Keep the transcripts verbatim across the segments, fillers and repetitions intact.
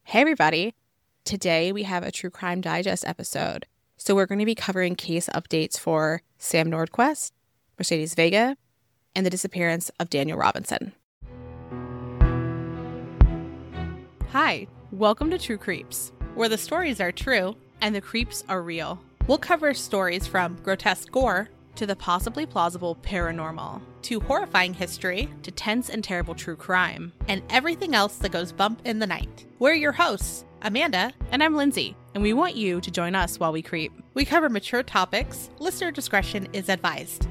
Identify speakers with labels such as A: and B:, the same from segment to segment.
A: Hey, everybody. Today we have a True Crime Digest episode. So we're going to be covering case updates for Sam Nordquist, Mercedes Vega, and the disappearance of Daniel Robinson. Hi, welcome to True Creeps, where the stories are true and the creeps are real. We'll cover stories from grotesque gore to the possibly plausible paranormal, to horrifying history, to tense and terrible true crime, and everything else that goes bump in the night. We're your hosts, Amanda, and I'm Lindsay, and we want you to join us while we creep. We cover mature topics. Listener discretion is advised.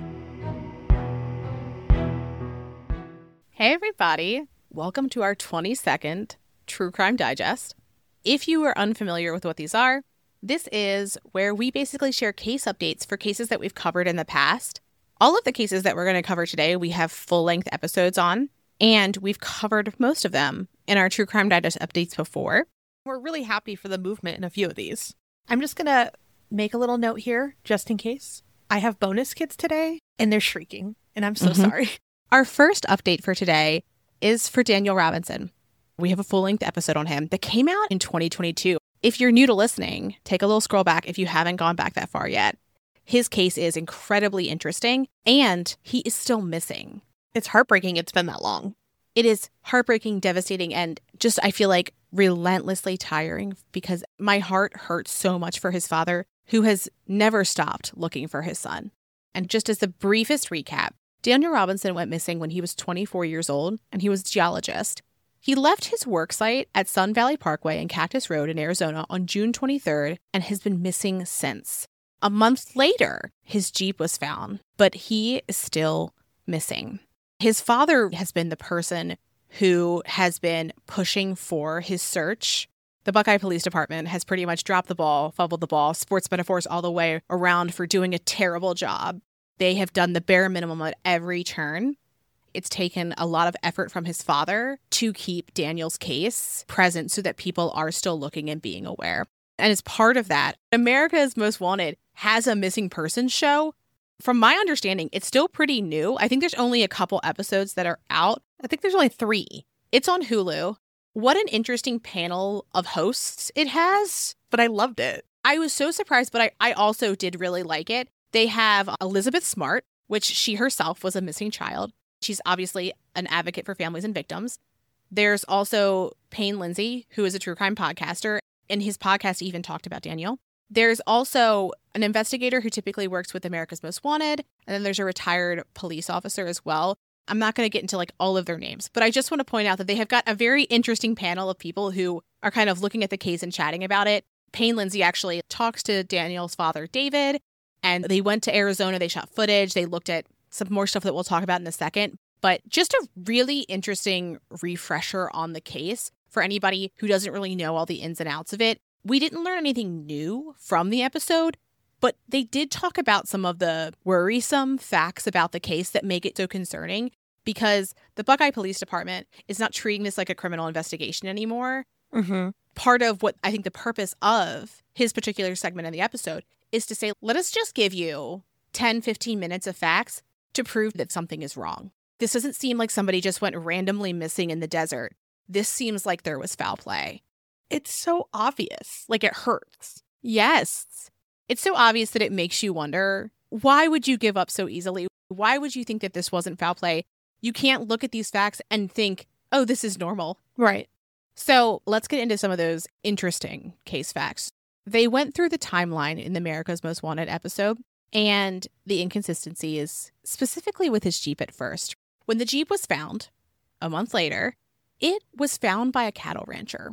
A: Hey everybody, welcome to our twenty-second True Crime Digest. If you are unfamiliar with what these are, this is where we basically share case updates for cases that we've covered in the past. All of the cases that we're going to cover today, we have full-length episodes on, and we've covered most of them in our True Crime Digest updates before. We're really happy for the movement in a few of these.
B: I'm just going to make a little note here, just in case. I have bonus kids today, and they're shrieking, and I'm so
A: Mm-hmm.
B: sorry.
A: Our first update for today is for Daniel Robinson. We have a full-length episode on him that came out in twenty twenty-two. If you're new to listening, take a little scroll back if you haven't gone back that far yet. His case is incredibly interesting, and he is still missing.
B: It's heartbreaking it's been that long.
A: It is heartbreaking, devastating, and just, I feel like, relentlessly tiring because my heart hurts so much for his father, who has never stopped looking for his son. And just as the briefest recap, Daniel Robinson went missing when he was twenty-four years old, and he was a geologist. He left his work site at Sun Valley Parkway and Cactus Road in Arizona on June twenty-third and has been missing since. A month later, his Jeep was found, but he is still missing. His father has been the person who has been pushing for his search. The Buckeye Police Department has pretty much dropped the ball, fumbled the ball, sports metaphors all the way around for doing a terrible job. They have done the bare minimum at every turn. It's taken a lot of effort from his father to keep Daniel's case present so that people are still looking and being aware. And as part of that, America's Most Wanted has a missing persons show. From my understanding, it's still pretty new. I think there's only a couple episodes that are out. I think there's only three. It's on Hulu. What an interesting panel of hosts it has.
B: But I loved it.
A: I was so surprised, but I, I also did really like it. They have Elizabeth Smart, which she herself was a missing child. She's obviously an advocate for families and victims. There's also Payne Lindsay, who is a true crime podcaster. In his podcast, he even talked about Daniel. There's also an investigator who typically works with America's Most Wanted. And then there's a retired police officer as well. I'm not going to get into like all of their names, but I just want to point out that they have got a very interesting panel of people who are kind of looking at the case and chatting about it. Payne Lindsay actually talks to Daniel's father, David, and they went to Arizona. They shot footage. They looked at some more stuff that we'll talk about in a second. But just a really interesting refresher on the case for anybody who doesn't really know all the ins and outs of it. We didn't learn anything new from the episode, but they did talk about some of the worrisome facts about the case that make it so concerning because the Buckeye Police Department is not treating this like a criminal investigation anymore.
B: Mm-hmm.
A: Part of what I think the purpose of his particular segment in the episode is to say, let us just give you ten, fifteen minutes of facts to prove that something is wrong. This doesn't seem like somebody just went randomly missing in the desert. This seems like there was foul play.
B: It's so obvious. Like, it hurts.
A: Yes. It's so obvious that it makes you wonder, why would you give up so easily? Why would you think that this wasn't foul play? You can't look at these facts and think, oh, this is normal.
B: Right.
A: So let's get into some of those interesting case facts. They went through the timeline in the America's Most Wanted episode, and the inconsistency is specifically with his Jeep at first. When the Jeep was found, a month later, it was found by a cattle rancher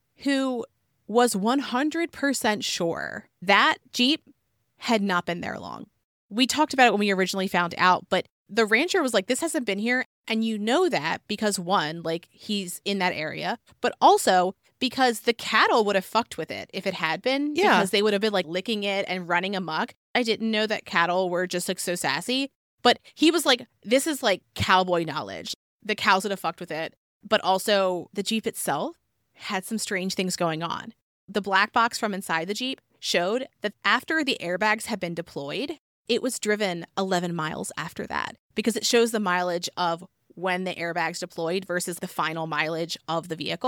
A: who was one hundred percent sure that Jeep had not been there long. We talked about it when we originally found out, but the rancher was like, this hasn't been here. And you know that because one, like he's in that area, but also because the cattle would have fucked with it if it had been.
B: Yeah.
A: Because they would have been like licking it and running amok. I didn't know that cattle were just like so sassy, but he was like, this is like cowboy knowledge. The cows would have fucked with it, but also the Jeep itself had some strange things going on. The black box from inside the Jeep showed that after the airbags had been deployed, it was driven eleven miles after that because it shows the mileage of when the airbags deployed versus the final mileage of the vehicle.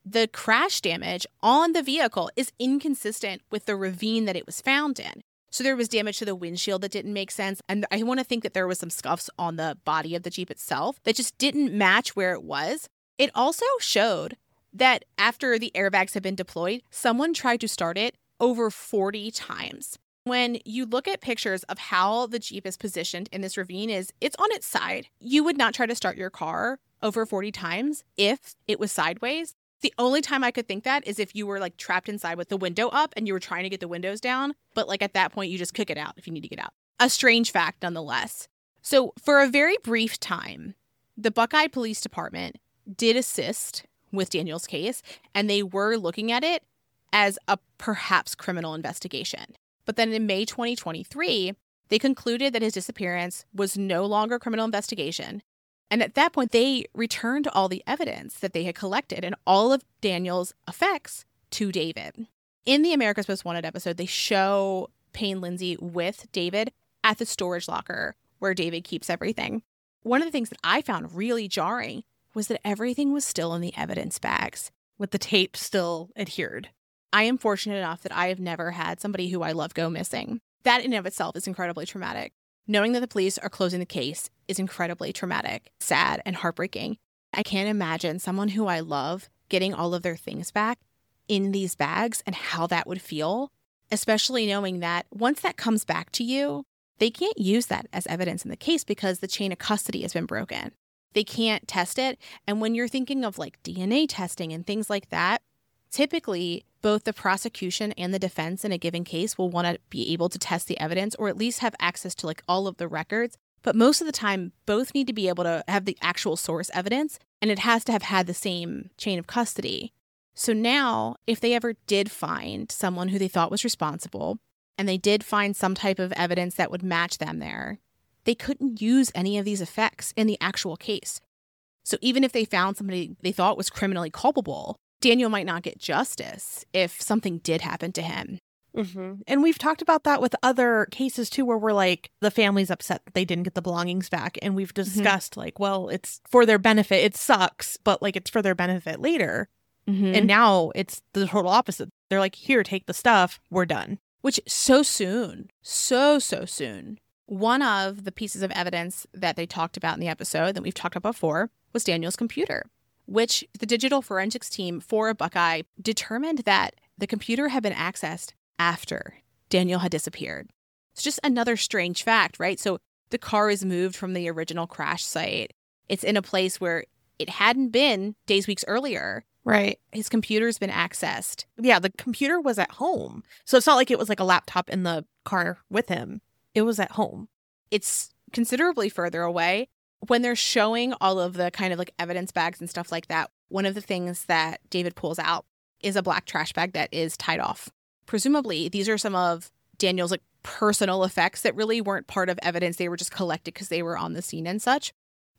A: the crash damage on the vehicle is inconsistent with the ravine that it was found in. So there was damage to the windshield that didn't make sense. And I want to think that there was some scuffs on the body of the Jeep itself that just didn't match where it was. It also showed that after the airbags had been deployed, someone tried to start it over forty times. When you look at pictures of how the Jeep is positioned in this ravine, is it's on its side. You would not try to start your car over forty times if it was sideways. The only time I could think that is if you were like trapped inside with the window up and you were trying to get the windows down. But like at that point, you just kick it out if you need to get out. A strange fact nonetheless. So for a very brief time, the Buckeye Police Department did assist with Daniel's case, and they were looking at it as a perhaps criminal investigation. But then in May twenty twenty-three, they concluded that his disappearance was no longer a criminal investigation. And at that point, they returned all the evidence that they had collected and all of Daniel's effects to David. In the America's Most Wanted episode, they show Payne Lindsay with David at the storage locker where David keeps everything. One of the things that I found really jarring was that everything was still in the evidence bags,
B: with the tape still adhered.
A: I am fortunate enough that I have never had somebody who I love go missing. That in and of itself is incredibly traumatic. Knowing that the police are closing the case is incredibly traumatic, sad, and heartbreaking. I can't imagine someone who I love getting all of their things back in these bags and how that would feel, especially knowing that once that comes back to you, they can't use that as evidence in the case because the chain of custody has been broken. They can't test it. And when you're thinking of like D N A testing and things like that, typically both the prosecution and the defense in a given case will want to be able to test the evidence or at least have access to like all of the records. But most of the time, both need to be able to have the actual source evidence, and it has to have had the same chain of custody. So now, if they ever did find someone who they thought was responsible, and they did find some type of evidence that would match them there, they couldn't use any of these effects in the actual case. So even if they found somebody they thought was criminally culpable, Daniel might not get justice if something did happen to him.
B: Mm-hmm. And we've talked about that with other cases too, where we're like, the family's upset that they didn't get the belongings back. And we've discussed mm-hmm. like, well, it's for their benefit. It sucks, but like it's for their benefit later. Mm-hmm. And now it's the total opposite. They're like, here, take the stuff. We're done.
A: Which so soon, so, so soon. One of the pieces of evidence that they talked about in the episode that we've talked about before was Daniel's computer, which the digital forensics team for Buckeye determined that the computer had been accessed after Daniel had disappeared. It's just another strange fact, right? So the car is moved from the original crash site. It's in a place where it hadn't been days, weeks earlier.
B: Right.
A: His computer's been accessed.
B: Yeah, the computer was at home. So it's not like it was like a laptop in the car with him. It was at home.
A: It's considerably further away. When they're showing all of the kind of like evidence bags and stuff like that, one of the things that David pulls out is a black trash bag that is tied off. Presumably, these are some of Daniel's like personal effects that really weren't part of evidence. They were just collected because they were on the scene and such.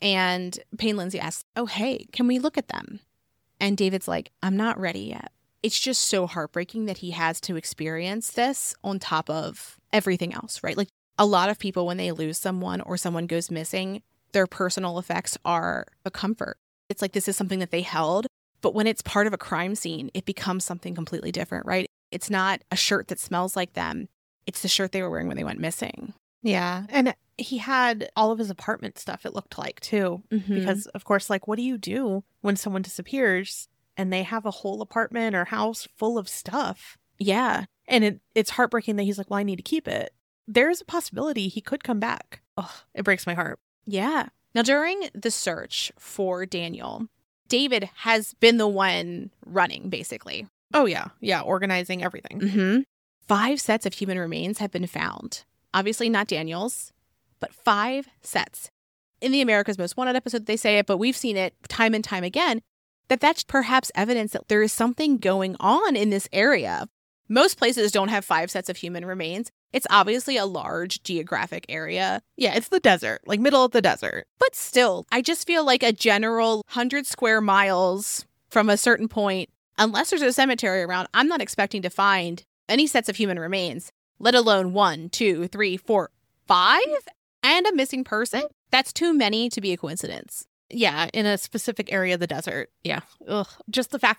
A: And Payne Lindsay asks, oh, hey, can we look at them? And David's like, I'm not ready yet. It's just so heartbreaking that he has to experience this on top of everything else, right? Like a lot of people, when they lose someone or someone goes missing, their personal effects are a comfort. It's like this is something that they held. But when it's part of a crime scene, it becomes something completely different, right? It's not a shirt that smells like them. It's the shirt they were wearing when they went missing.
B: Yeah. And he had all of his apartment stuff, it looked like, too. Mm-hmm. Because, of course, like, what do you do when someone disappears and they have a whole apartment or house full of stuff?
A: Yeah.
B: And it, it's heartbreaking that he's like, well, I need to keep it. There's a possibility he could come back. Oh, it breaks my heart.
A: Yeah. Now, during the search for Daniel, David has been the one running, basically.
B: Oh, yeah. Yeah. Organizing everything.
A: Mm-hmm. Five sets of human remains have been found. Obviously not Daniel's, but five sets. In the America's Most Wanted episode, they say it, but we've seen it time and time again, that that's perhaps evidence that there is something going on in this area. Most places don't have five sets of human remains. It's obviously a large geographic area.
B: Yeah, it's the desert, like middle of the desert.
A: But still, I just feel like a general one hundred square miles from a certain point, unless there's a cemetery around, I'm not expecting to find any sets of human remains, let alone one, two, three, four, five, and a missing person. That's too many to be a coincidence.
B: Yeah, in a specific area of the desert. Yeah. Ugh. Just the fact that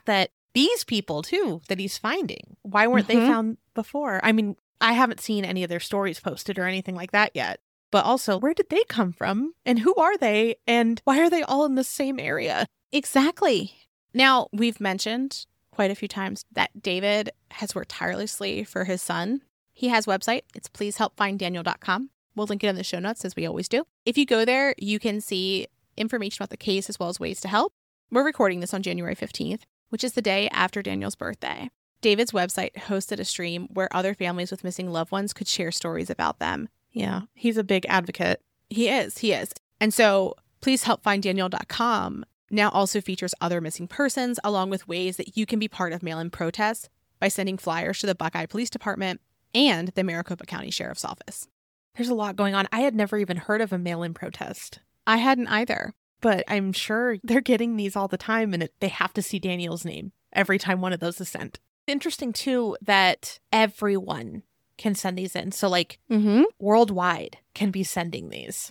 B: these people too that he's finding. Why weren't
A: Mm-hmm.
B: they found before? I mean, I haven't seen any of their stories posted or anything like that yet. But also, where did they come from? And who are they? And why are they all in the same area?
A: Exactly. Now, we've mentioned quite a few times that David has worked tirelessly for his son. He has a website. It's please help find daniel dot com. We'll link it in the show notes, as we always do. If you go there, you can see information about the case as well as ways to help. We're recording this on January fifteenth, which is the day after Daniel's birthday. David's website hosted a stream where other families with missing loved ones could share stories about them.
B: Yeah, he's a big advocate.
A: He is. He is. And so please help find daniel dot com now also features other missing persons, along with ways that you can be part of mail-in protests by sending flyers to the Buckeye Police Department and the Maricopa County Sheriff's Office.
B: There's a lot going on. I had never even heard of a mail-in protest,
A: I hadn't either.
B: but I'm sure they're getting these all the time, and it, they have to see Daniel's name every time one of those is sent. Interesting, too, that everyone can send these in. So, like,
A: Mm-hmm.
B: worldwide can be sending these.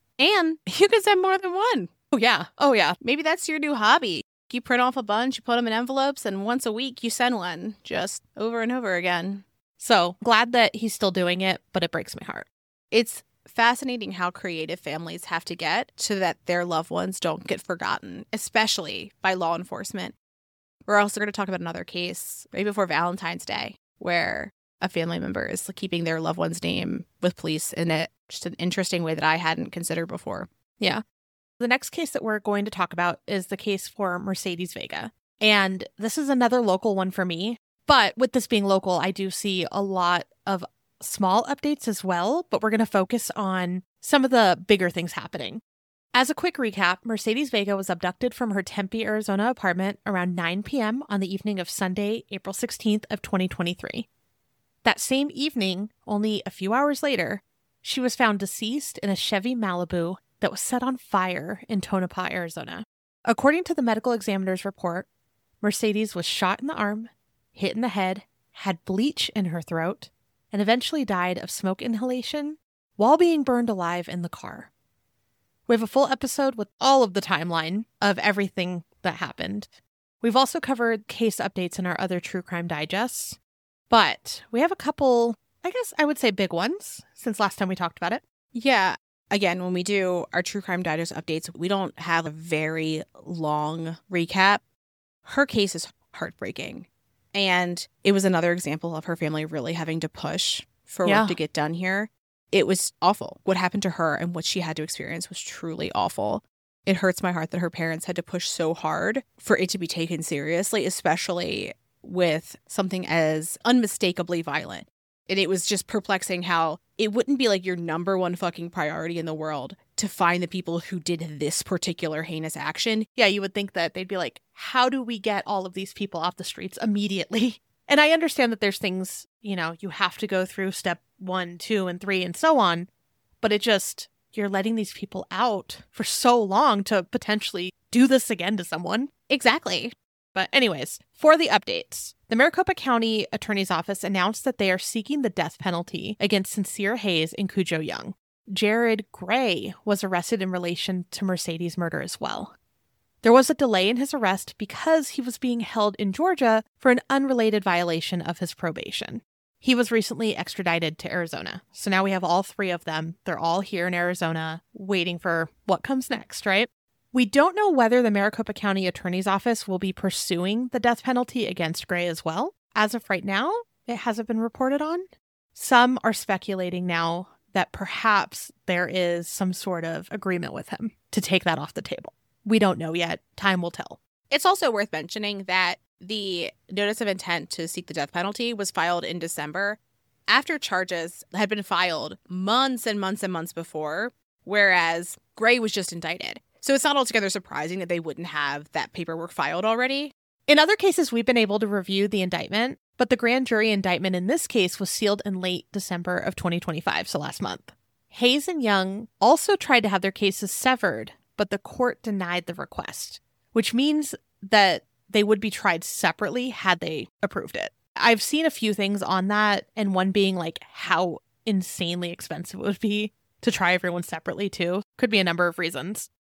A: And you can send more than one.
B: Oh, yeah. Oh, yeah.
A: Maybe that's your new hobby. You print off a bunch, you put them in envelopes, and once a week you send one, just over and over again.
B: So, glad that he's still doing it, but it breaks my heart.
A: It's fascinating how creative families have to get so that their loved ones don't get forgotten, especially by law enforcement. We're also going to talk about another case right before Valentine's Day where a family member is keeping their loved one's name with police in it. Just an interesting way that I hadn't considered before.
B: Yeah. The next case that we're going to talk about is the case for Mercedes Vega. And this is another local one for me. But with this being local, I do see a lot of small updates as well. But we're going to focus on some of the bigger things happening. As a quick recap, Mercedes Vega was abducted from her Tempe, Arizona apartment around nine p.m. on the evening of Sunday, April sixteenth of twenty twenty-three. That same evening, only a few hours later, she was found deceased in a Chevy Malibu that was set on fire in Tonopah, Arizona. According to the medical examiner's report, Mercedes was shot in the arm, hit in the head, had bleach in her throat, and eventually died of smoke inhalation while being burned alive in the car. We have a full episode with all of the timeline of everything that happened. We've also covered case updates in our other True Crime Digests, but we have a couple, I guess I would say big ones, since last time we talked about it.
A: Yeah. Again, when we do our True Crime Digest updates, we don't have a very long recap. Her case is heartbreaking. And it was another example of her family really having to push for
B: Yeah.
A: work to get done here. It was awful. What happened to her and what she had to experience was truly awful. It hurts my heart that her parents had to push so hard for it to be taken seriously, especially with something as unmistakably violent. And it was just perplexing how it wouldn't be like your number one fucking priority in the world to find the people who did this particular heinous action.
B: Yeah, you would think that they'd be like, how do we get all of these people off the streets immediately? And I understand that there's things, you know, you have to go through step one, two, and three, and so on. But it just, you're letting these people out for so long to potentially do this again to someone.
A: Exactly.
B: But anyways, for the updates, the Maricopa County Attorney's Office announced that they are seeking the death penalty against Sincere Hayes and Cujo Young. Jared Gray was arrested in relation to Mercedes' murder as well. There was a delay in his arrest because he was being held in Georgia for an unrelated violation of his probation. He was recently extradited to Arizona. So now we have all three of them. They're all here in Arizona waiting for what comes next, right? We don't know whether the Maricopa County Attorney's Office will be pursuing the death penalty against Gray as well. As of right now, it hasn't been reported on. Some are speculating now that perhaps there is some sort of agreement with him to take that off the table. We don't know yet. Time will tell.
A: It's also worth mentioning that the notice of intent to seek the death penalty was filed in December after charges had been filed months and months and months before, whereas Gray was just indicted. So it's not altogether surprising that they wouldn't have that paperwork filed already.
B: In other cases, we've been able to review the indictment, but the grand jury indictment in this case was sealed in late December of twenty twenty-five, so last month. Hayes and Young also tried to have their cases severed, but the court denied the request, which means that they would be tried separately had they approved it. I've seen a few things on that, and one being like how insanely expensive it would be to try everyone separately too. Could be a number of reasons.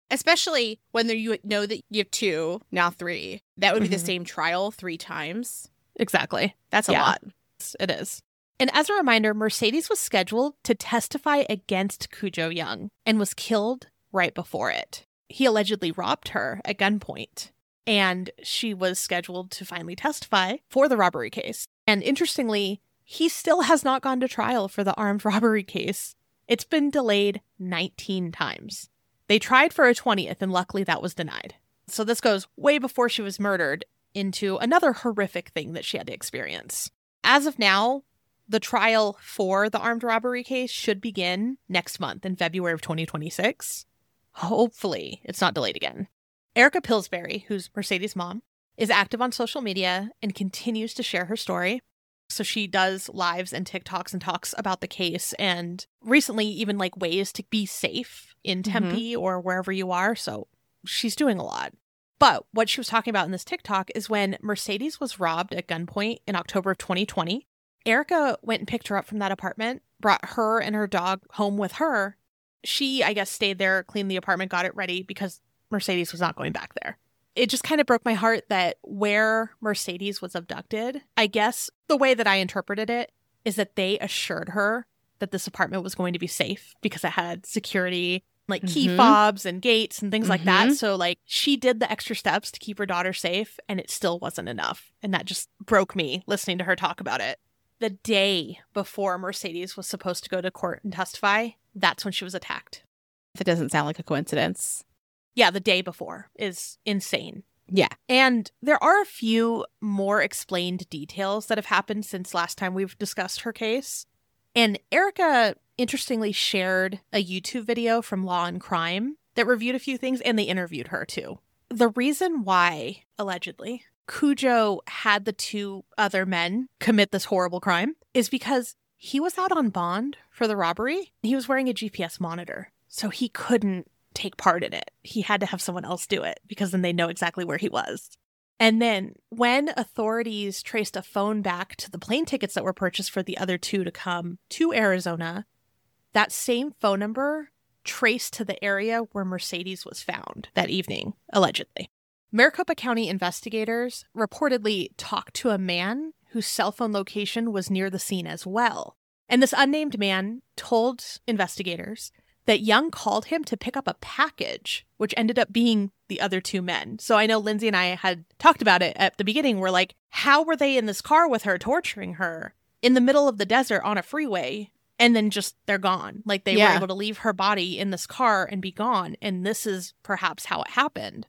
A: Especially when there, you know that you have two, now three. That would be
B: Mhm.
A: the same trial three times.
B: Exactly.
A: That's a
B: Yeah.
A: lot.
B: It is. And as a reminder, Mercedes was scheduled to testify against Cujo Young and was killed right before it. He allegedly robbed her at gunpoint, and she was scheduled to finally testify for the robbery case. And interestingly, he still has not gone to trial for the armed robbery case. It's been delayed nineteen times. They tried for a twentieth, and luckily that was denied. So this goes way before she was murdered into another horrific thing that she had to experience. As of now, the trial for the armed robbery case should begin next month in February of twenty twenty-six. Hopefully, it's not delayed again. Erica Pillsbury, who's Mercedes' mom, is active on social media and continues to share her story. So she does lives and TikToks and talks about the case, and recently even like ways to be safe in Tempe or wherever you are. So she's doing a lot. But what she was talking about in this TikTok is when Mercedes was robbed at gunpoint in October of twenty twenty, Erica went and picked her up from that apartment, brought her and her dog home with her. She, I guess, stayed there, cleaned the apartment, got it ready because Mercedes was not going back there. It just kind of broke my heart that where Mercedes was abducted, I guess the way that I interpreted it is that they assured her that this apartment was going to be safe because it had security, like key
A: Mhm.
B: fobs and gates and things like that.
A: Mhm.
B: So like she did the extra steps to keep her daughter safe, and it still wasn't enough. And that just broke me listening to her talk about it. The day before Mercedes was supposed to go to court and testify, that's when she was attacked.
A: That doesn't sound like a coincidence.
B: Yeah, the day before is insane.
A: Yeah.
B: And there are a few more explained details that have happened since last time we've discussed her case. And Erica, interestingly, shared a YouTube video from Law and Crime that reviewed a few things, and they interviewed her too. The reason why, allegedly, Cujo had the two other men commit this horrible crime is because he was out on bond for the robbery. He was wearing a G P S monitor, so he couldn't take part in it. He had to have someone else do it because then they know exactly where he was. And then when authorities traced a phone back to the plane tickets that were purchased for the other two to come to Arizona, that same phone number traced to the area where Mercedes was found that evening, allegedly. Maricopa County investigators reportedly talked to a man whose cell phone location was near the scene as well. And this unnamed man told investigators that Young called him to pick up a package, which ended up being the other two men. So I know Lindsay and I had talked about it at the beginning. We're like, how were they in this car with her, torturing her in the middle of the desert on a freeway? And then just they're gone. Like they
A: Yeah.
B: were able to leave her body in this car and be gone. And this is perhaps how it happened.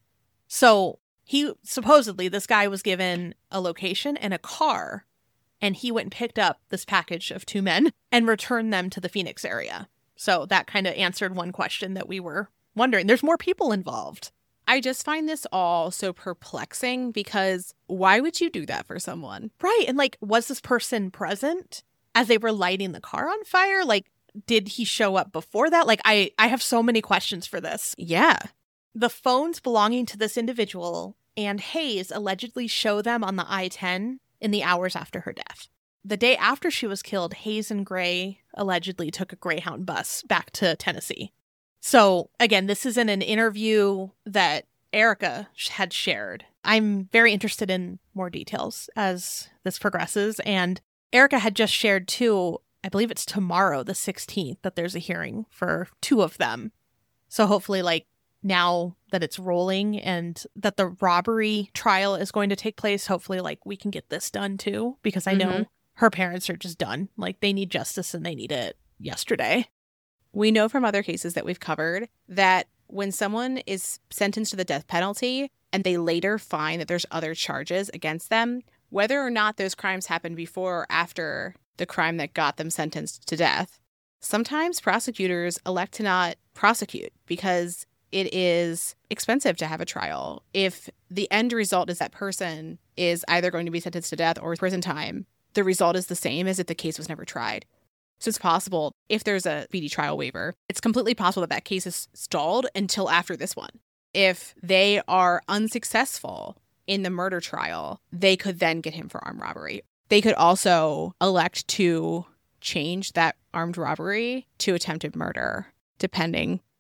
B: So he supposedly, this guy was given a location and a car, and he went and picked up this package of two men and returned them to the Phoenix area. So that kind of answered one question that we were wondering. There's more people involved.
A: I just find this all so perplexing because why would you do that for someone?
B: Right. And like, was this person present as they were lighting the car on fire? Like, did he show up before that? Like, I, I have so many questions for this.
A: Yeah.
B: The phones belonging to this individual and Hayes allegedly show them on the I ten in the hours after her death. The day after she was killed, Hayes and Gray allegedly took a Greyhound bus back to Tennessee. So, again, this is in an interview that Erica had shared. I'm very interested in more details as this progresses. And Erica had just shared, too, I believe it's tomorrow, the sixteenth, that there's a hearing for two of them. So hopefully, like, now that it's rolling and that the robbery trial is going to take place, hopefully, like, we can get this done, too, because I know
A: Mhm.
B: her parents are just done. Like, they need justice and they need it yesterday.
A: We know from other cases that we've covered that when someone is sentenced to the death penalty and they later find that there's other charges against them, whether or not those crimes happened before or after the crime that got them sentenced to death, sometimes prosecutors elect to not prosecute because it is expensive to have a trial. If the end result is that person is either going to be sentenced to death or prison time, the result is the same as if the case was never tried. So it's possible, if there's a speedy trial waiver, it's completely possible that that case is stalled until after this one. If they are unsuccessful in the murder trial, they could then get him for armed robbery. They could also elect to change that armed robbery to attempted murder, depending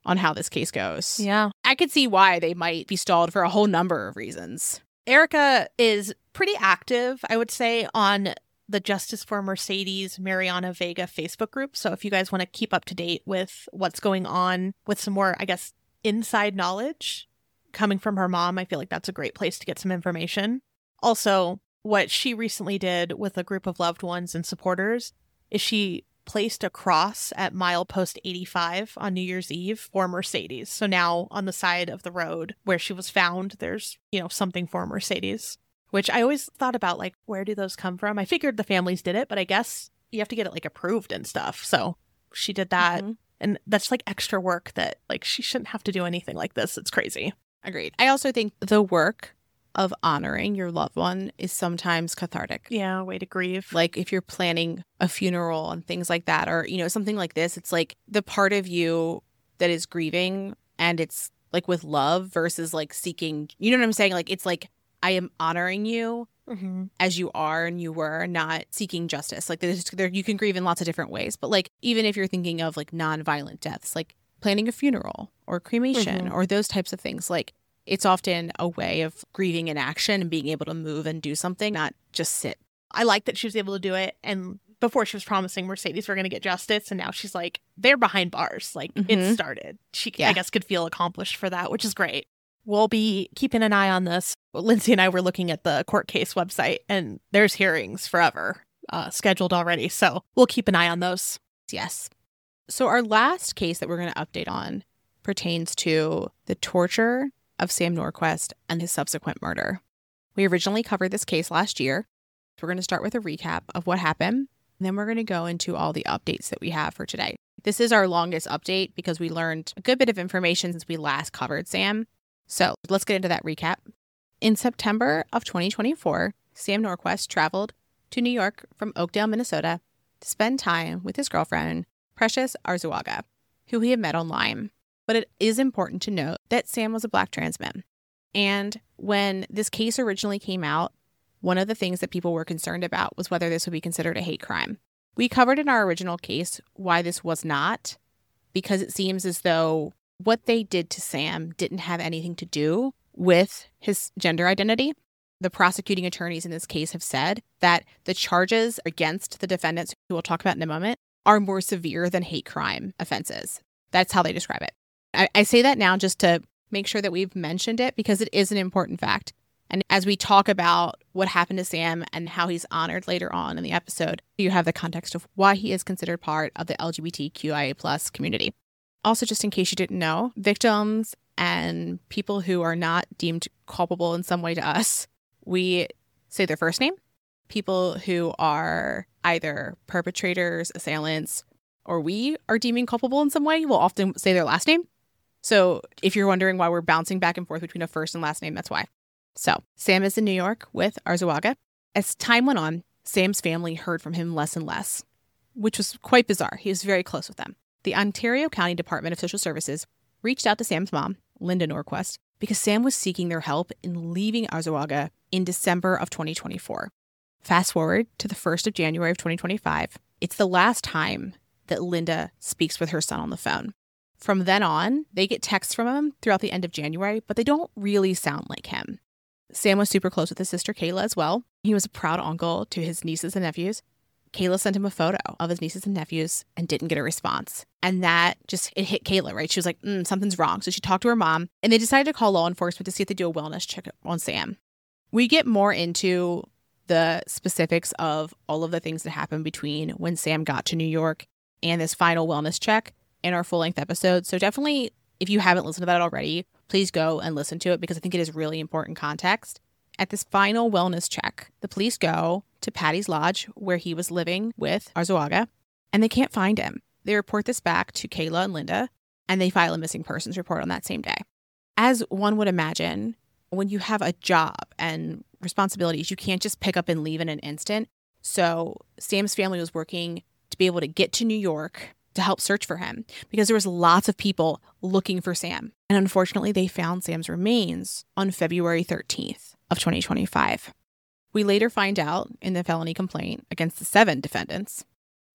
A: on how this case goes.
B: Yeah.
A: I could see why they might be stalled for a whole number of reasons.
B: Erica is pretty active, I would say, on the Justice for Mercedes Mariana Vega Facebook group. So if you guys want to keep up to date with what's going on with some more, I guess, inside knowledge coming from her mom, I feel like that's a great place to get some information. Also, what she recently did with a group of loved ones and supporters is she placed a cross at milepost eighty-five on New Year's Eve for Mercedes. So now on the side of the road where she was found, there's, you know, something for Mercedes, which I always thought about, like, where do those come from? I figured the families did it, but I guess you have to get it like approved and stuff. So she did that. Mm-hmm. And that's like extra work that, like, she shouldn't have to do anything like this. It's crazy.
A: Agreed. I also think the work of honoring your loved one is sometimes cathartic.
B: Yeah, way to grieve.
A: Like if you're planning a funeral and things like that, or, you know, something like this, it's like the part of you that is grieving and it's like with love versus like seeking, you know what I'm saying? Like, it's like, I am honoring you mm-hmm. as you are and you were, not seeking justice. Like there's, there, you can grieve in lots of different ways. But like, even if you're thinking of like nonviolent deaths, like planning a funeral or cremation mm-hmm. or those types of things, like it's often a way of grieving in action and being able to move and do something, not just sit.
B: I like that she was able to do it. And before she was promising Mercedes we're going to get justice. And now she's like, they're behind bars. Like mm-hmm. it started. She, yeah. I guess, could feel accomplished for that, which is great. We'll be keeping an eye on this. Lindsay and I were looking at the court case website and there's hearings forever uh, scheduled already. So we'll keep an eye on those.
A: Yes. So our last case that we're going to update on pertains to the torture of Sam Norquist and his subsequent murder. We originally covered this case last year. We're going to start with a recap of what happened, and then we're going to go into all the updates that we have for today. This is our longest update because we learned a good bit of information since we last covered Sam. So let's get into that recap. In September of twenty twenty-four, Sam Norquist traveled to New York from Oakdale, Minnesota, to spend time with his girlfriend, Precious Arzuaga, who he had met online. But it is important to note that Sam was a Black trans man. And when this case originally came out, one of the things that people were concerned about was whether this would be considered a hate crime. We covered in our original case why this was not, because it seems as though what they did to Sam didn't have anything to do with his gender identity. The prosecuting attorneys in this case have said that the charges against the defendants, who we'll talk about in a moment, are more severe than hate crime offenses. That's how they describe it. I, I say that now just to make sure that we've mentioned it because it is an important fact. And as we talk about what happened to Sam and how he's honored later on in the episode, you have the context of why he is considered part of the L G B T Q I A plus community. Also, just in case you didn't know, victims and people who are not deemed culpable in some way to us, we say their first name. People who are either perpetrators, assailants, or we are deeming culpable in some way will often say their last name. So if you're wondering why we're bouncing back and forth between a first and last name, that's why. So Sam is in New York with Arzuaga. As time went on, Sam's family heard from him less and less, which was quite bizarre. He was very close with them. The Ontario County Department of Social Services reached out to Sam's mom, Linda Norquist, because Sam was seeking their help in leaving Arzuaga in December of twenty twenty-four. Fast forward to the first of January of twenty twenty-five. It's the last time that Linda speaks with her son on the phone. From then on, they get texts from him throughout the end of January, but they don't really sound like him. Sam was super close with his sister Kayla as well. He was a proud uncle to his nieces and nephews. Kayla sent him a photo of his nieces and nephews and didn't get a response. And that just, it hit Kayla, right? She was like, mm, something's wrong. So she talked to her mom and they decided to call law enforcement to see if they do a wellness check on Sam. We get more into the specifics of all of the things that happened between when Sam got to New York and this final wellness check in our full-length episode. So definitely, if you haven't listened to that already, please go and listen to it because I think it is really important context. At this final wellness check, the police go to Patty's Lodge where he was living with Arzuaga, and they can't find him. They report this back to Kayla and Linda, and they file a missing persons report on that same day. As one would imagine, when you have a job and responsibilities, you can't just pick up and leave in an instant. So Sam's family was working to be able to get to New York to help search for him because there was lots of people looking for Sam. And unfortunately, they found Sam's remains on February thirteenth of twenty twenty-five. We later find out in the felony complaint against the seven defendants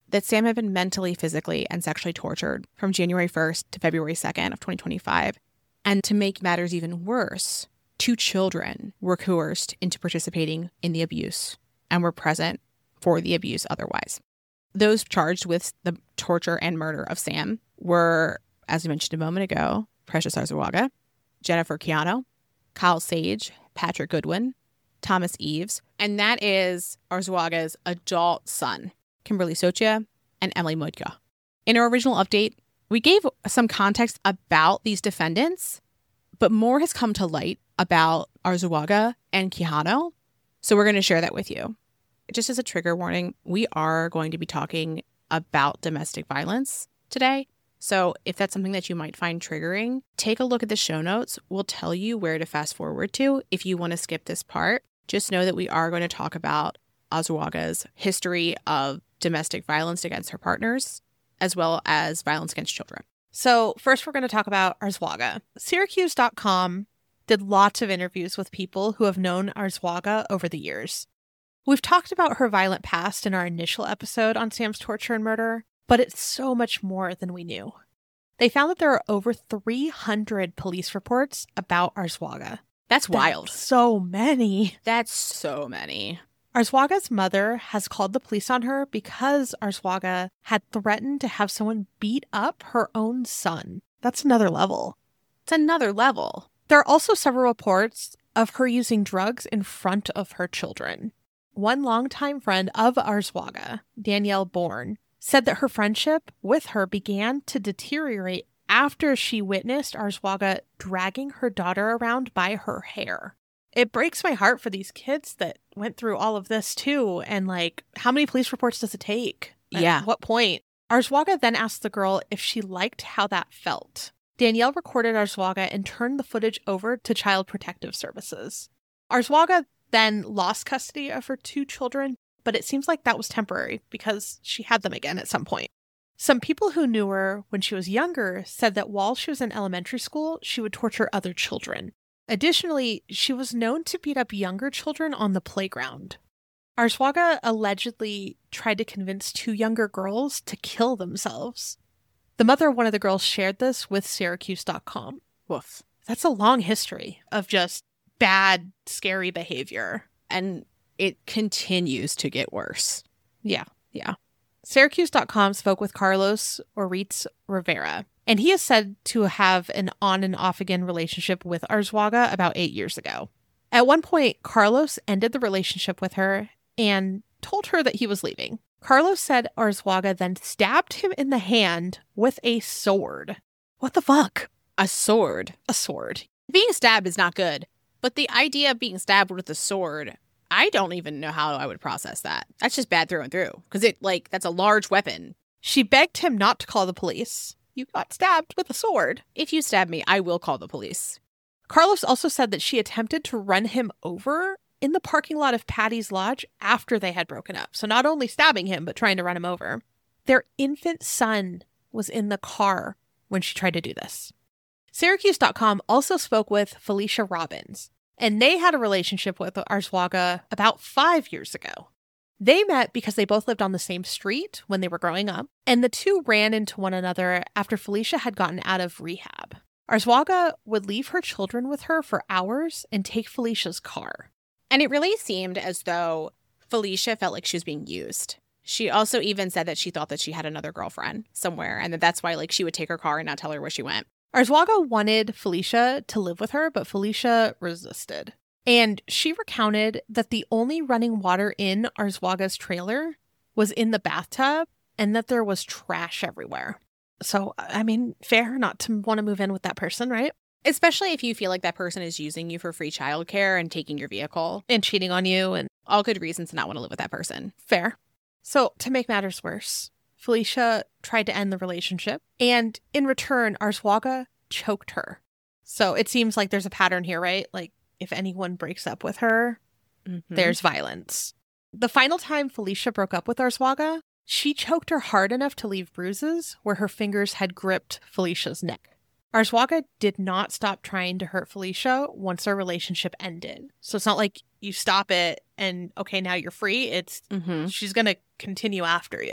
A: that Sam had been mentally, physically, and sexually tortured from January first to February second of twenty twenty-five. And to make matters even worse, two children were coerced into participating in the abuse and were present for the abuse otherwise. Those charged with the torture and murder of Sam were, as we mentioned a moment ago, Precious Arzuaga, Jennifer Keano, Kyle Sage, Patrick Goodwin, Thomas Eves, and that is Arzuaga's adult son, Kimberly Sochia, and Emily Moidka. In our original update, we gave some context about these defendants, but more has come to light about Arzuaga and Quijano, so we're going to share that with you. Just as a trigger warning, we are going to be talking about domestic violence today, so if that's something that you might find triggering, take a look at the show notes. We'll tell you where to fast forward to if you want to skip this part. Just know that we are going to talk about Arzuaga's history of domestic violence against her partners, as well as violence against children.
B: So first we're going to talk about Arzuaga. Syracuse dot com did lots of interviews with people who have known Arzuaga over the years. We've talked about her violent past in our initial episode on Sam's torture and murder, but it's so much more than we knew. They found that there are over three hundred police reports about Arzuaga.
A: That's wild.
B: That's so many.
A: That's so many.
B: Arzuaga's mother has called the police on her because Arzuaga had threatened to have someone beat up her own son. That's another level.
A: It's another level.
B: There are also several reports of her using drugs in front of her children. One longtime friend of Arzuaga, Danielle Bourne, said that her friendship with her began to deteriorate after she witnessed Arzuaga dragging her daughter around by her hair. It breaks my heart for these kids that went through all of this too. And like, how many police reports does it take?
A: Yeah.
B: At what point? Arzuaga then asked the girl if she liked how that felt. Danielle recorded Arzuaga and turned the footage over to Child Protective Services. Arzuaga then lost custody of her two children, but it seems like that was temporary because she had them again at some point. Some people who knew her when she was younger said that while she was in elementary school, she would torture other children. Additionally, she was known to beat up younger children on the playground. Arzuaga allegedly tried to convince two younger girls to kill themselves. The mother of one of the girls shared this with Syracuse dot com.
A: Woof.
B: That's a long history of just bad, scary behavior.
A: And it continues to get worse.
B: Yeah, yeah. Syracuse dot com spoke with Carlos Oritz Rivera, and he is said to have an on and off again relationship with Arzuaga about eight years ago. At one point, Carlos ended the relationship with her and told her that he was leaving. Carlos said Arzuaga then stabbed him in the hand with a sword. What the fuck?
A: A sword.
B: A sword.
A: Being stabbed is not good, but the idea of being stabbed with a sword, I don't even know how I would process that. That's just bad through and through, because it, like, that's a large weapon.
B: She begged him not to call the police. You got stabbed with a sword.
A: If you stab me, I will call the police.
B: Carlos also said that she attempted to run him over in the parking lot of Patty's Lodge after they had broken up. So not only stabbing him, but trying to run him over. Their infant son was in the car when she tried to do this. Syracuse dot com also spoke with Felicia Robbins, and they had a relationship with Arzuaga about five years ago. They met because they both lived on the same street when they were growing up, and the two ran into one another after Felicia had gotten out of rehab. Arzuaga would leave her children with her for hours and take Felicia's car.
A: And it really seemed as though Felicia felt like she was being used. She also even said that she thought that she had another girlfriend somewhere, and that that's why, like, she would take her car and not tell her where she went.
B: Arzuaga wanted Felicia to live with her, but Felicia resisted. And she recounted that the only running water in Arzuaga's trailer was in the bathtub and that there was trash everywhere. So, I mean, fair not to want to move in with that person, right?
A: Especially if you feel like that person is using you for free childcare and taking your vehicle.
B: And cheating on you and
A: all good reasons to not want to live with that person.
B: Fair. So, to make matters worse, Felicia tried to end the relationship, and in return, Arzuaga choked her. So it seems like there's a pattern here, right? Like, if anyone breaks up with her, mm-hmm. there's violence. The final time Felicia broke up with Arzuaga, she choked her hard enough to leave bruises where her fingers had gripped Felicia's neck. Arzuaga did not stop trying to hurt Felicia once their relationship ended. So it's not like you stop it and, okay, now you're free. It's,
A: mm-hmm.
B: she's going to continue after you.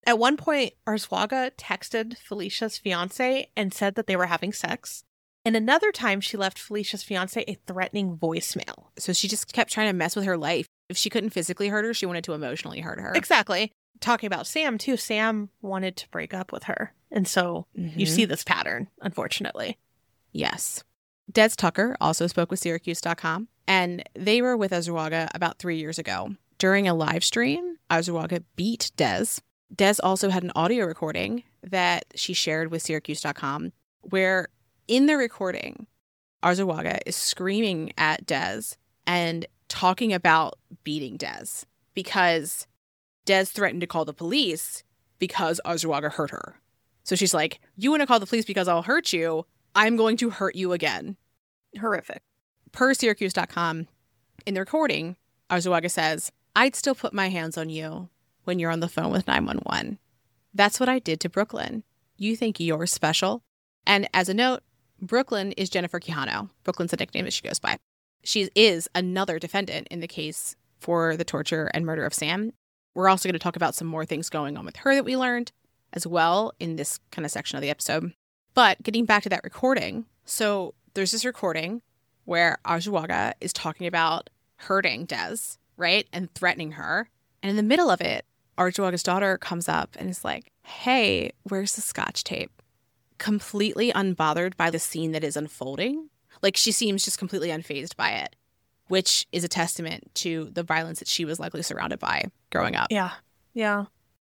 B: At one point, Arzwaga texted Felicia's fiance and said that they were having sex. And another time, she left Felicia's fiance a threatening voicemail.
A: So she just kept trying to mess with her life. If she couldn't physically hurt her, she wanted to emotionally hurt her.
B: Exactly. Talking about Sam, too, Sam wanted to break up with her. And so mm-hmm. you see this pattern, unfortunately.
A: Yes. Des Tucker also spoke with Syracuse dot com, and they were with Arzwaga about three years ago. During a live stream, Arzwaga beat Des. Des also had an audio recording that she shared with Syracuse dot com, where in the recording, Arzwaga is screaming at Des and talking about beating Des because Des threatened to call the police because Arzwaga hurt her. So she's like, you want to call the police because I'll hurt you? I'm going to hurt you again.
B: Horrific.
A: Per Syracuse dot com, in the recording, Arzwaga says, I'd still put my hands on you when you're on the phone with nine one one. That's what I did to Brooklyn. You think you're special? And as a note, Brooklyn is Jennifer Quijano. Brooklyn's the nickname that she goes by. She is another defendant in the case for the torture and murder of Sam. We're also going to talk about some more things going on with her that we learned as well in this kind of section of the episode. But getting back to that recording, so there's this recording where Arzwaga is talking about hurting Des, right, and threatening her. And in the middle of it, Arzwaga's daughter comes up and is like, hey, where's the scotch tape? Completely unbothered by the scene that is unfolding. Like, she seems just completely unfazed by it, which is a testament to the violence that she was likely surrounded by growing up.
B: Yeah. Yeah.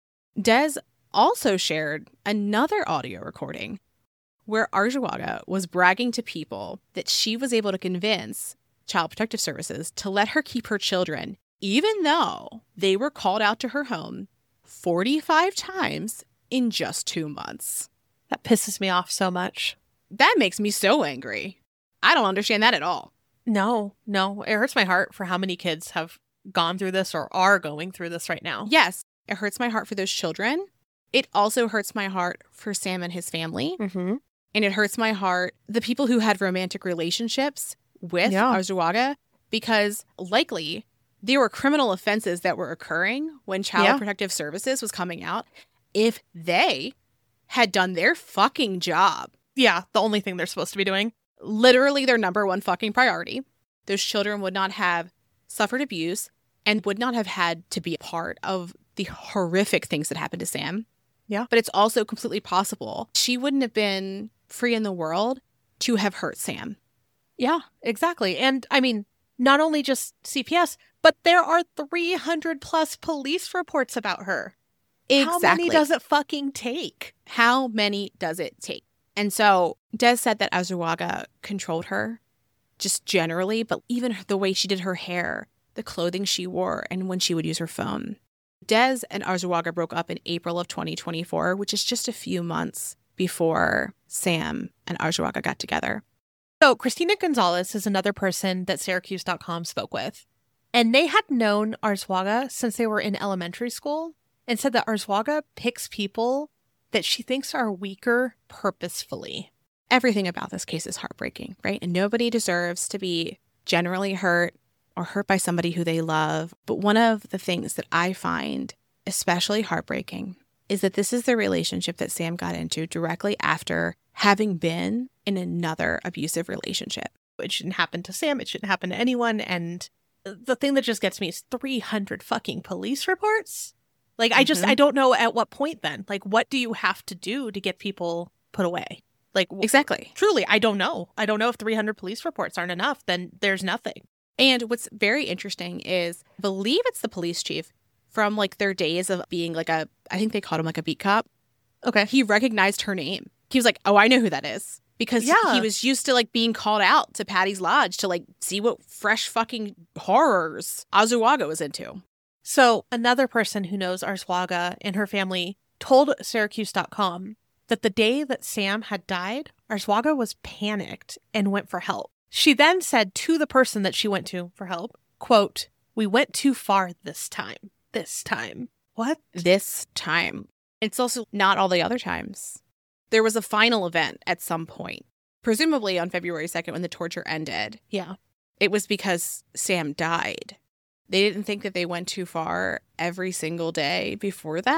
A: Des also shared another audio recording where Arzwaga was bragging to people that she was able to convince Child Protective Services to let her keep her children, even though they were called out to her home forty-five times in just two months.
B: That pisses me off so much.
A: That makes me so angry. I don't understand that at all.
B: No, no. It hurts my heart for how many kids have gone through this or are going through this right now.
A: Yes, it hurts my heart for those children. It also hurts my heart for Sam and his family.
B: Mm-hmm.
A: And it hurts my heart, the people who had romantic relationships with yeah. Arzwaga, because likely there were criminal offenses that were occurring when Child yeah. Protective Services was coming out. If they had done their fucking job.
B: Yeah, the only thing they're supposed to be doing.
A: Literally their number one fucking priority. Those children would not have suffered abuse and would not have had to be a part of the horrific things that happened to Sam.
B: Yeah.
A: But it's also completely possible she wouldn't have been free in the world to have hurt Sam.
B: Yeah, exactly. And I mean, not only just C P S, but there are three hundred plus police reports about her.
A: Exactly.
B: How many does it fucking take?
A: How many does it take? And so Des said that Arzwaga controlled her just generally, but even the way she did her hair, the clothing she wore, and when she would use her phone. Des and Arzwaga broke up in April of twenty twenty-four, which is just a few months before Sam and Arzwaga got together.
B: So Christina Gonzalez is another person that Syracuse dot com spoke with. And they had known Arzwaga since they were in elementary school and said that Arzwaga picks people that she thinks are weaker purposefully.
A: Everything about this case is heartbreaking, right? And nobody deserves to be generally hurt or hurt by somebody who they love. But one of the things that I find especially heartbreaking is that this is the relationship that Sam got into directly after having been in another abusive relationship.
B: It shouldn't happen to Sam. It shouldn't happen to anyone. And the thing that just gets me is three hundred fucking police reports. Like, I just, mm-hmm. I don't know at what point then. Like, what do you have to do to get people put away? Like,
A: exactly.
B: Truly, I don't know. I don't know if three hundred police reports aren't enough, then there's nothing.
A: And what's very interesting is, I believe it's the police chief from like their days of being like a, I think they called him like a beat cop.
B: Okay.
A: He recognized her name. He was like, oh, I know who that is. Because yeah. he was used to like being called out to Patty's Lodge to like see what fresh fucking horrors Arzwaga was into.
B: So another person who knows Arzwaga and her family told Syracuse dot com that the day that Sam had died, Arzwaga was panicked and went for help. She then said to the person that she went to for help, quote, "We went too far this time. This time." What?
A: This time. It's also not all the other times. There was a final event at some point, presumably on February second when the torture ended.
B: Yeah.
A: It was because Sam died. They didn't think that they went too far every single day before that.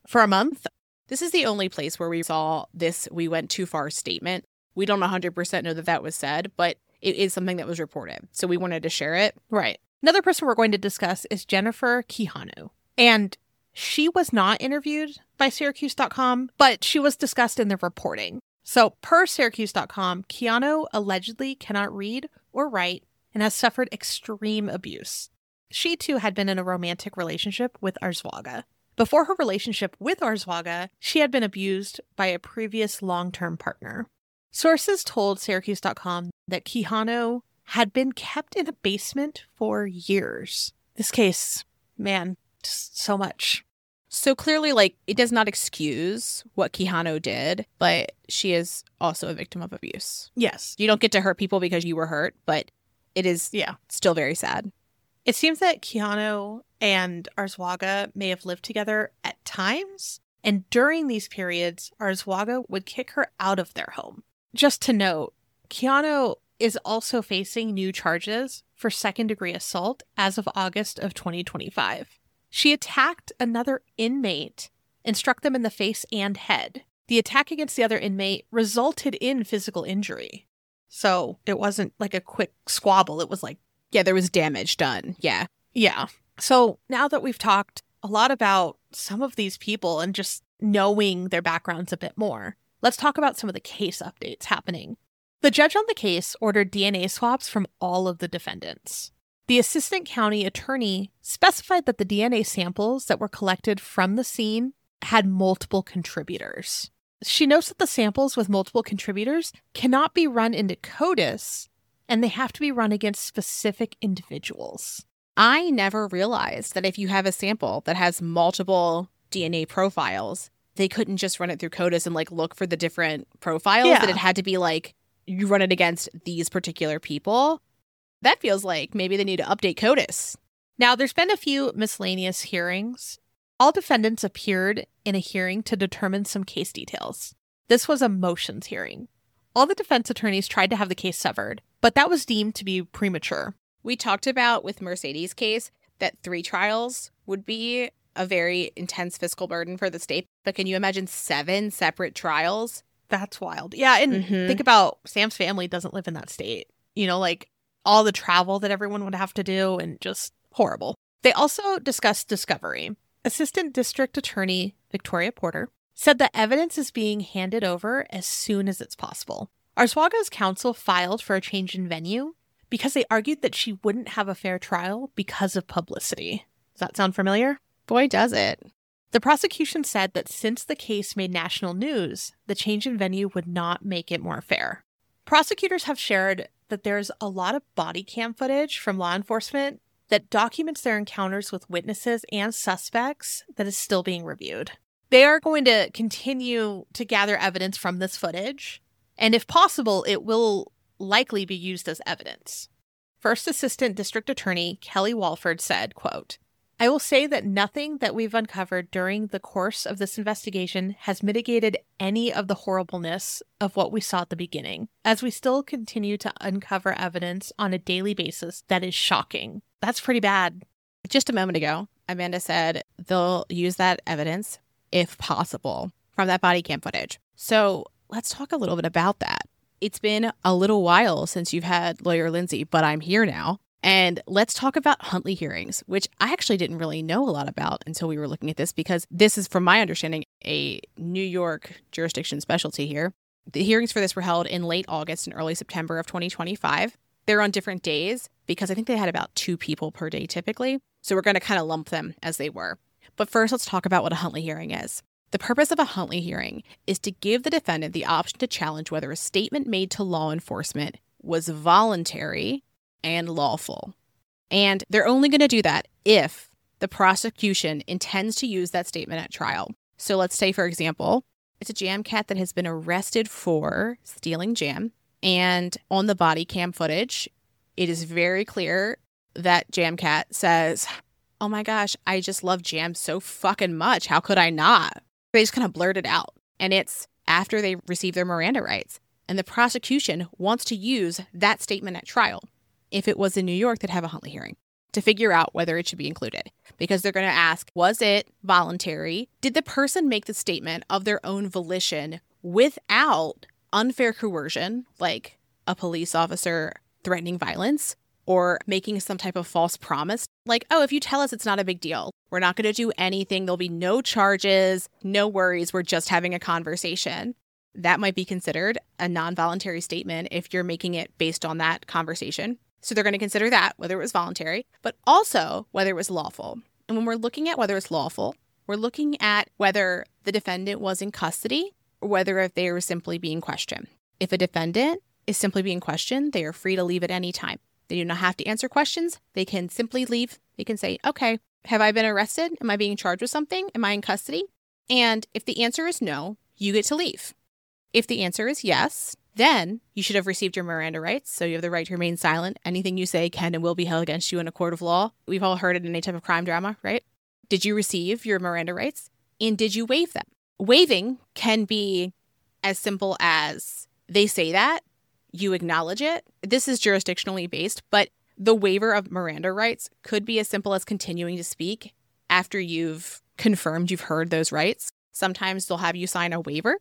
B: For a month?
A: This is the only place where we saw this "we went too far" statement. We don't one hundred percent know that that was said, but it is something that was reported. So we wanted to share it.
B: Right. Another person we're going to discuss is Jennifer Quijano. And she was not interviewed by Syracuse dot com, but she was discussed in the reporting. So per Syracuse dot com, Quijano allegedly cannot read or write and has suffered extreme abuse. She too had been in a romantic relationship with Arzuaga. Before her relationship with Arzuaga, she had been abused by a previous long-term partner. Sources told Syracuse dot com that Quijano had been kept in a basement for years. This case, man, just so much.
A: So clearly, like, it does not excuse what Quijano did, but she is also a victim of abuse.
B: Yes.
A: You don't get to hurt people because you were hurt, but it is
B: Yeah.
A: still very sad.
B: It seems that Quijano and Arzuaga may have lived together at times, and during these periods, Arzuaga would kick her out of their home. Just to note, Quijano is also facing new charges for second-degree assault as of August of twenty twenty-five. She attacked another inmate and struck them in the face and head. The attack against the other inmate resulted in physical injury. So it wasn't like a quick squabble. It was like,
A: Yeah, there was damage done. Yeah.
B: yeah. So now that we've talked a lot about some of these people and just knowing their backgrounds a bit more, let's talk about some of the case updates happening. The judge on the case ordered D N A swabs from all of the defendants. The assistant county attorney specified that the D N A samples that were collected from the scene had multiple contributors. She notes that the samples with multiple contributors cannot be run into CODIS, and they have to be run against specific individuals.
A: I never realized that if you have a sample that has multiple D N A profiles, they couldn't just run it through CODIS and like look for the different profiles,
B: Yeah.
A: that it had to be like, you run it against these particular people. That feels like maybe they need to update CODIS.
B: Now, there's been a few miscellaneous hearings. All defendants appeared in a hearing to determine some case details. This was a motions hearing. All the defense attorneys tried to have the case severed, but that was deemed to be premature.
A: We talked about with Mercedes' case that three trials would be a very intense fiscal burden for the state. But can you imagine seven separate trials?
B: That's wild. Yeah, and
A: Mhm.
B: think about Sam's family doesn't live in that state. You know, like all the travel that everyone would have to do and just horrible. They also discussed discovery. Assistant District Attorney Victoria Porter said that evidence is being handed over as soon as it's possible. Arzuaga's counsel filed for a change in venue because they argued that she wouldn't have a fair trial because of publicity. Does that sound familiar?
A: Boy, does it.
B: The prosecution said that since the case made national news, the change in venue would not make it more fair. Prosecutors have shared that there's a lot of body cam footage from law enforcement that documents their encounters with witnesses and suspects that is still being reviewed. They are going to continue to gather evidence from this footage, and if possible, it will likely be used as evidence. First Assistant District Attorney Kelly Walford said, quote, "I will say that nothing that we've uncovered during the course of this investigation has mitigated any of the horribleness of what we saw at the beginning, as we still continue to uncover evidence on a daily basis that is shocking." That's pretty bad.
A: Just a moment ago, Amanda said they'll use that evidence, if possible, from that body cam footage. So let's talk a little bit about that. It's been a little while since you've had lawyer Lindsay, but I'm here now. And let's talk about Huntley hearings, which I actually didn't really know a lot about until we were looking at this, because this is, from my understanding, a New York jurisdiction specialty here. The hearings for this were held in late August and early September of twenty twenty-five. They're on different days because I think they had about two people per day typically. So we're going to kind of lump them as they were. But first, let's talk about what a Huntley hearing is. The purpose of a Huntley hearing is to give the defendant the option to challenge whether a statement made to law enforcement was voluntary and lawful. And they're only going to do that if the prosecution intends to use that statement at trial. So let's say, for example, it's a jam cat that has been arrested for stealing jam. And on the body cam footage, it is very clear that jam cat says, "Oh my gosh, I just love jam so fucking much. How could I not?" They just kind of blurt it out. And it's after they receive their Miranda rights. And the prosecution wants to use that statement at trial. If it was in New York, they'd have a Huntley hearing. to figure out whether it should be included, because they're going to ask, was it voluntary? Did the person make the statement of their own volition without unfair coercion, like a police officer threatening violence or making some type of false promise? Like, oh, if you tell us it's not a big deal, we're not going to do anything. There'll be no charges, no worries. We're just having a conversation. That might be considered a non-voluntary statement if you're making it based on that conversation. So they're going to consider that, whether it was voluntary, but also whether it was lawful. And when we're looking at whether it's lawful, we're looking at whether the defendant was in custody or whether if they were simply being questioned. If a defendant is simply being questioned, they are free to leave at any time. They do not have to answer questions. They can simply leave. They can say, okay, have I been arrested? Am I being charged with something? Am I in custody? And if the answer is no, you get to leave. If the answer is yes, then you should have received your Miranda rights, so you have the right to remain silent. Anything you say can and will be held against you in a court of law. We've all heard it in any type of crime drama, right? Did you receive your Miranda rights? And did you waive them? Waiving can be as simple as they say that, you acknowledge it. This is jurisdictionally based, but the waiver of Miranda rights could be as simple as continuing to speak after you've confirmed you've heard those rights. Sometimes they'll have you sign a waiver.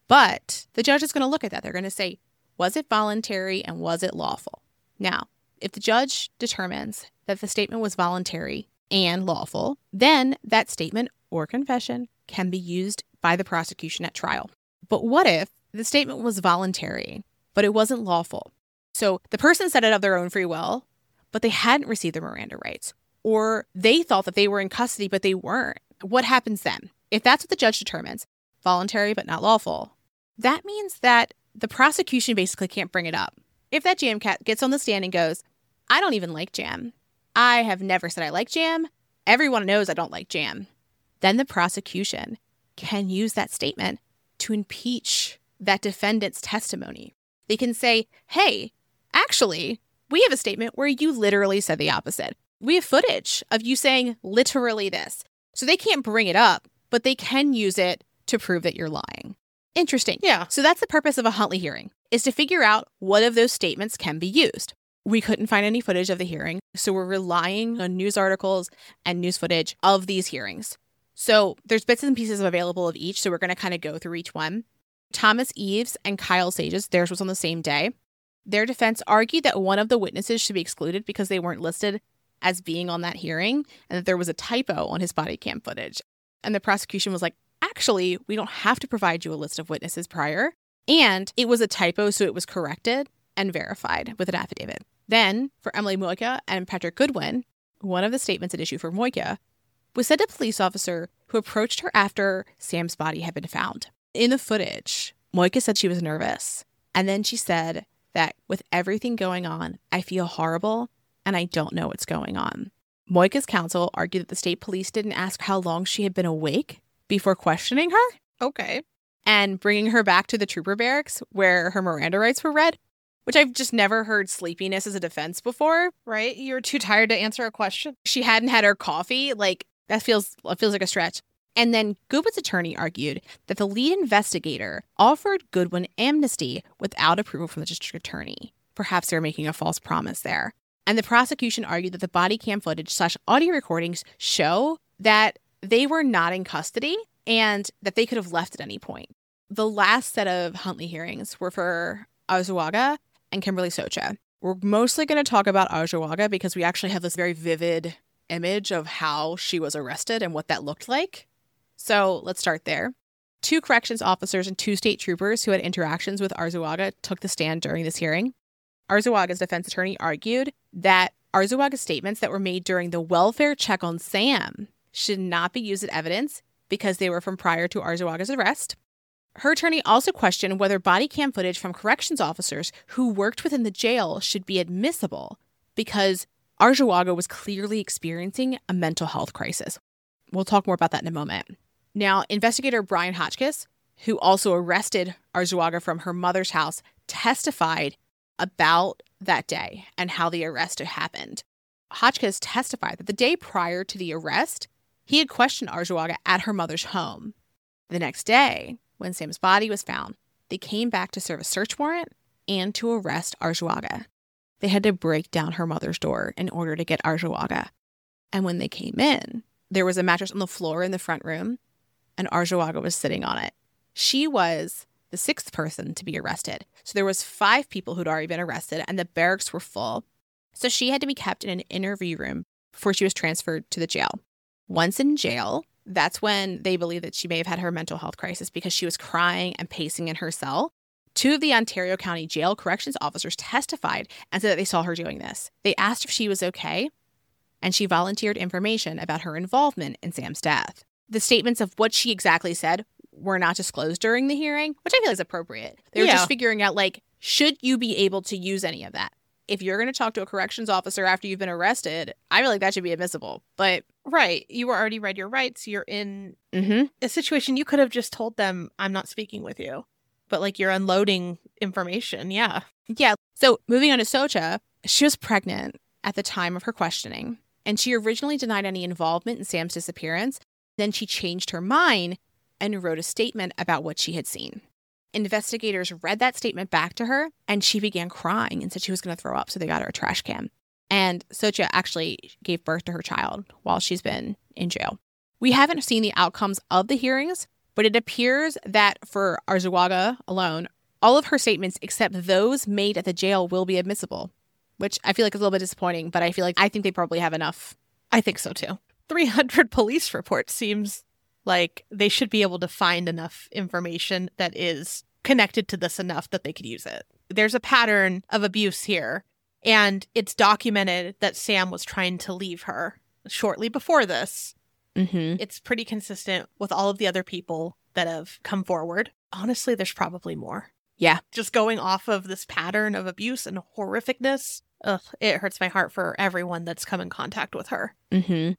A: But the judge is going to look at that. They're going to say, was it voluntary and was it lawful? Now, if the judge determines that the statement was voluntary and lawful, then that statement or confession can be used by the prosecution at trial. But what if the statement was voluntary, but it wasn't lawful? So the person said it of their own free will, but they hadn't received their Miranda rights, or they thought that they were in custody, but they weren't. What happens then? If that's what the judge determines, voluntary but not lawful, that means that the prosecution basically can't bring it up. If that jam cat gets on the stand and goes, I don't even like jam. I have never said I like jam. Everyone knows I don't like jam. Then the prosecution can use that statement to impeach that defendant's testimony. They can say, hey, actually, we have a statement where you literally said the opposite. We have footage of you saying literally this. So they can't bring it up, but they can use it to prove that you're lying. Interesting.
B: Yeah.
A: So that's the purpose of a Huntley hearing, is to figure out what of those statements can be used. We couldn't find any footage of the hearing, so we're relying on news articles and news footage of these hearings. So there's bits and pieces available of each, so we're going to kind of go through each one. Thomas Eves and Kyle Sages, theirs was on the same day. Their defense argued that one of the witnesses should be excluded because they weren't listed as being on that hearing and that there was a typo on his body cam footage. And the prosecution was like, actually, we don't have to provide you a list of witnesses prior. And it was a typo, so it was corrected and verified with an affidavit. Then, for Emily Moika and Patrick Goodwin, one of the statements at issue for Moika was said to a police officer who approached her after Sam's body had been found. In the footage, Moika said she was nervous. And then she said that with everything going on, I feel horrible and I don't know what's going on. Moika's counsel argued that the state police didn't ask how long she had been awake before questioning her.
B: Okay.
A: And bringing her back to the trooper barracks where her Miranda rights were read, which I've just never heard sleepiness as a defense before.
B: Right? You're too tired to answer a question.
A: She hadn't had her coffee. Like, that feels it feels like a stretch. And then Goodwin's attorney argued that the lead investigator offered Goodwin amnesty without approval from the district attorney. Perhaps they were making a false promise there. And the prosecution argued that the body cam footage slash audio recordings show that they were not in custody and that they could have left at any point. The last set of Huntley hearings were for Ozuaga and Kimberly Socha. We're mostly going to talk about Ozuaga because we actually have this very vivid image of how she was arrested and what that looked like. So let's start there. Two corrections officers and two state troopers who had interactions with Arzuaga took the stand during this hearing. Arzuaga's defense attorney argued that Arzuaga's statements that were made during the welfare check on Sam should not be used as evidence because they were from prior to Arzuaga's arrest. Her attorney also questioned whether body cam footage from corrections officers who worked within the jail should be admissible because Arzuaga was clearly experiencing a mental health crisis. We'll talk more about that in a moment. Now, investigator Brian Hotchkiss, who also arrested Arzuaga from her mother's house, testified about that day and how the arrest had happened. Hotchkiss testified that the day prior to the arrest, he had questioned Arzuaga at her mother's home. The next day, when Sam's body was found, they came back to serve a search warrant and to arrest Arzuaga. they had to break down her mother's door in order to get Arzuaga. And when they came in, there was a mattress on the floor in the front room, and Arzuaga was sitting on it. She was the sixth person to be arrested. So there was five people who'd already been arrested, and the barracks were full. So she had to be kept in an interview room before she was transferred to the jail. Once in jail, that's when they believe that she may have had her mental health crisis because she was crying and pacing in her cell. Two of the Ontario County Jail corrections officers testified and said that they saw her doing this. They asked if she was okay, and she volunteered information about her involvement in Sam's death. The statements of what she exactly said were not disclosed during the hearing, which I feel is appropriate. They were
B: Yeah.
A: just figuring out, like, should you be able to use any of that? If you're going to talk to a corrections officer after you've been arrested, I feel like that should be admissible. But
B: Right. You were already read your rights. You're in
A: mm-hmm.
B: a situation you could have just told them, I'm not speaking with you. But like you're unloading information. Yeah.
A: Yeah. So moving on to Xocha, she was pregnant at the time of her questioning, and she originally denied any involvement in Sam's disappearance. Then she changed her mind and wrote a statement about what she had seen. Investigators read that statement back to her, and she began crying and said she was going to throw up, so they got her a trash can. And Xocha actually gave birth to her child while she's been in jail. We haven't seen the outcomes of the hearings, but it appears that for Arzuaga alone, all of her statements except those made at the jail will be admissible, which I feel like is a little bit disappointing, but I feel like I think they probably have enough.
B: I think so too. three hundred police reports seems like they should be able to find enough information that is connected to this enough that they could use it. There's a pattern of abuse here, and it's documented that Sam was trying to leave her shortly before this.
A: Mm-hmm.
B: It's pretty consistent with all of the other people that have come forward. Honestly, there's probably more.
A: Yeah.
B: Just going off of this pattern of abuse and horrificness, ugh, it hurts my heart for everyone that's come in contact with her.
A: Mm-hmm.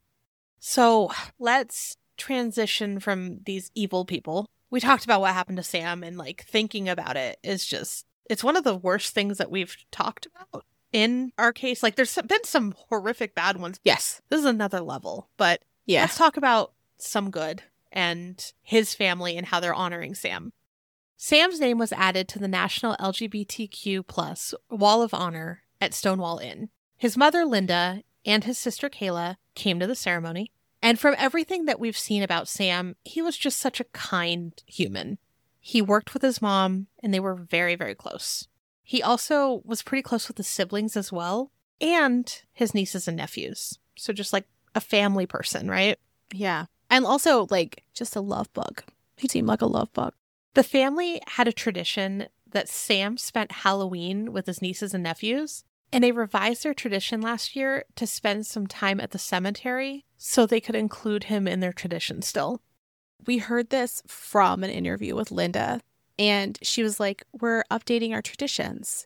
B: So let's transition from these evil people. We talked about what happened to Sam, and like thinking about it is just, it's one of the worst things that we've talked about in our case. Like there's been some horrific bad ones.
A: Yes.
B: This is another level, but
A: Yeah.
B: let's talk about some good and his family and how they're honoring Sam. Sam's name was added to the National L G B T Q plus Wall of Honor at Stonewall Inn. His mother, Linda, and his sister, Kayla, came to the ceremony. And from everything that we've seen about Sam, he was just such a kind human. He worked with his mom, and they were very, very close. He also was pretty close with his siblings as well, and his nieces and nephews. So just like a family person, right?
A: Yeah. And also, like, just a love bug. He seemed like a love bug.
B: The family had a tradition that Sam spent Halloween with his nieces and nephews, and they revised their tradition last year to spend some time at the cemetery so they could include him in their tradition still.
A: We heard this from an interview with Linda, and she was like, we're updating our traditions.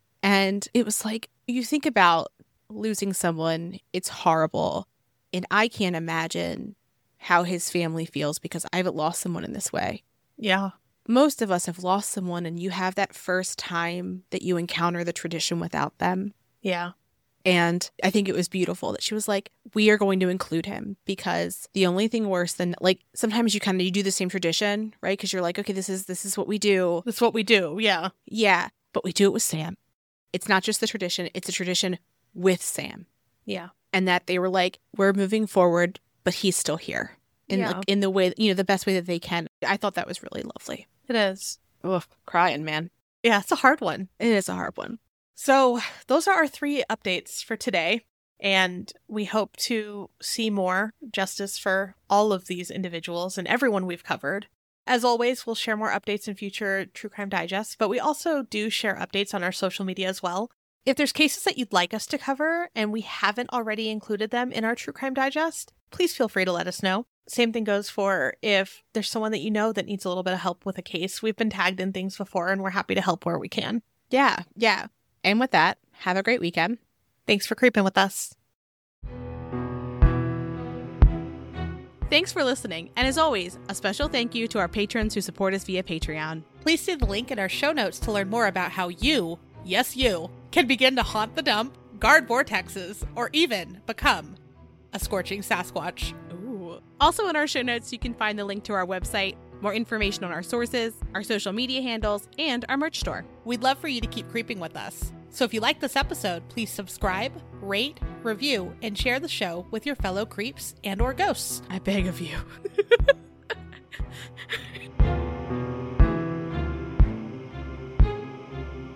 A: And it was like, you think about losing someone, it's horrible. And I can't imagine how his family feels because I haven't lost someone in this way.
B: Yeah.
A: Most of us have lost someone, and you have that first time that you encounter the tradition without them.
B: Yeah.
A: And I think it was beautiful that she was like, we are going to include him, because the only thing worse than, like, sometimes you kind of, you do the same tradition, right? Because you're like, okay, this is, this is what we do.
B: That's what we do. Yeah.
A: Yeah. But we do it with Sam. It's not just the tradition. It's a tradition with Sam.
B: Yeah.
A: And that they were like, we're moving forward, but he's still here in,
B: Yeah.
A: like, in the way, you know, the best way that they can. I thought that was really lovely.
B: It is.
A: Ugh, crying, man.
B: Yeah, it's a hard one.
A: It is a hard one.
B: So those are our three updates for today. And we hope to see more justice for all of these individuals and everyone we've covered. As always, we'll share more updates in future True Crime Digests, but we also do share updates on our social media as well. If there's cases that you'd like us to cover and we haven't already included them in our True Crime Digest, please feel free to let us know. Same thing goes for if there's someone that you know that needs a little bit of help with a case. We've been tagged in things before, and we're happy to help where we can.
A: Yeah, yeah. And with that, have a great weekend.
B: Thanks for creeping with us.
A: Thanks for listening. And as always, a special thank you to our patrons who support us via Patreon.
B: Please see the link in our show notes to learn more about how you, yes you, can begin to haunt the dump, guard vortexes, or even become a scorching Sasquatch.
A: Ooh. Also in our show notes, you can find the link to our website, more information on our sources, our social media handles, and our merch store.
B: We'd love for you to keep creeping with us. So if you like this episode, please subscribe, rate, review, and share the show with your fellow creeps and or ghosts.
A: I beg of you.